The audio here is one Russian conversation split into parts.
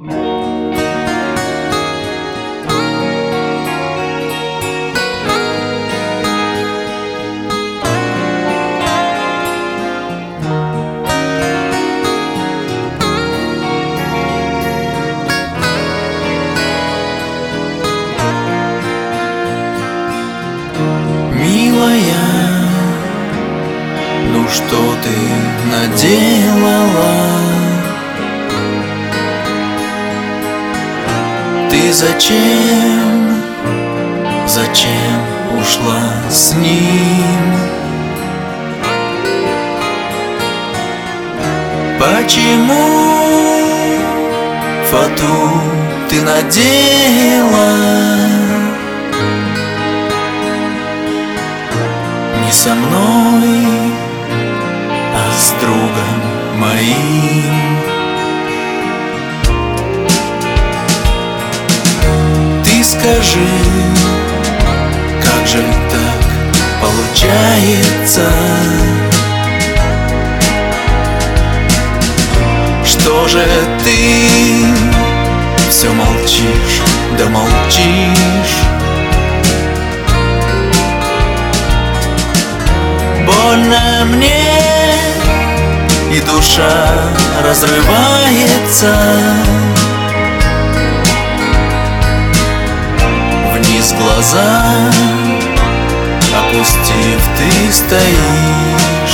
Милая, ну что ты наделала? Ты зачем ушла с ним? Почему фату ты надела? Не со мной, а с другом моим. Ты скажи, как же так получается, что же ты все молчишь, да молчишь? Больно мне, и душа разрывается. Вниз глаза опустив, ты стоишь.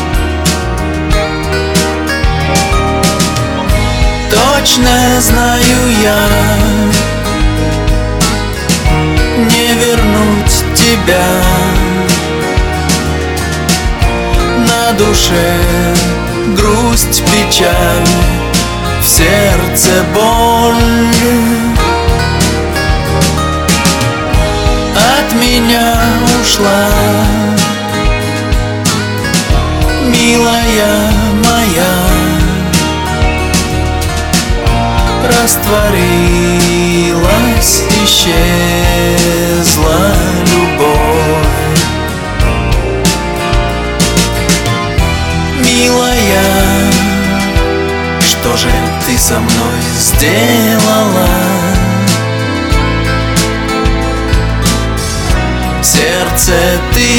Точно знаю я, не вернуть тебя. На душе грусть, печаль, в сердце боль. От меня ушла, милая моя, растворилась, исчезла любовь. Милая, что же ты со мной сделала? Сердце ты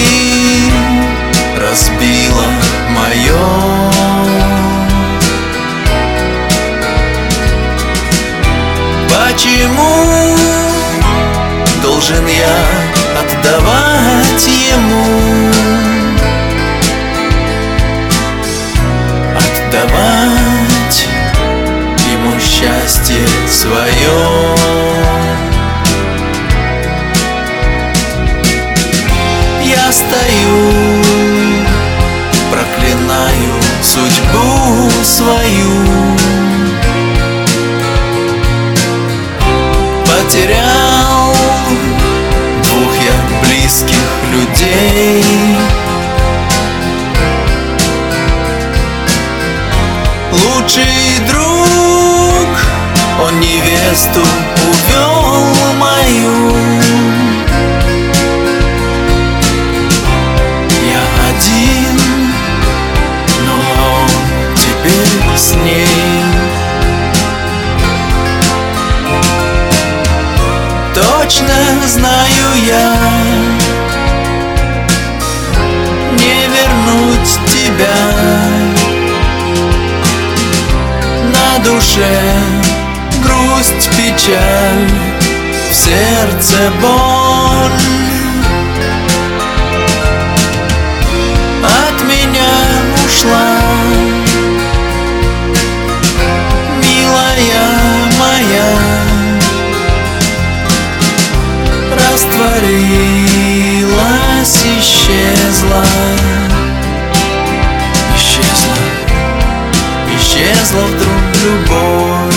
разбила мое. Почему должен я отдавать ему? Отдавать ему счастье свое. Я стою, проклинаю судьбу свою. Потерял двух я близких людей. Лучший друг, он невесту увел мою. Я один, но он теперь с ней. Точно знаю я, не вернуть тебя. На душе грусть, печаль, в сердце боль. От меня ушла, милая моя, растворилась, исчезла. Исчезла вдруг любовь.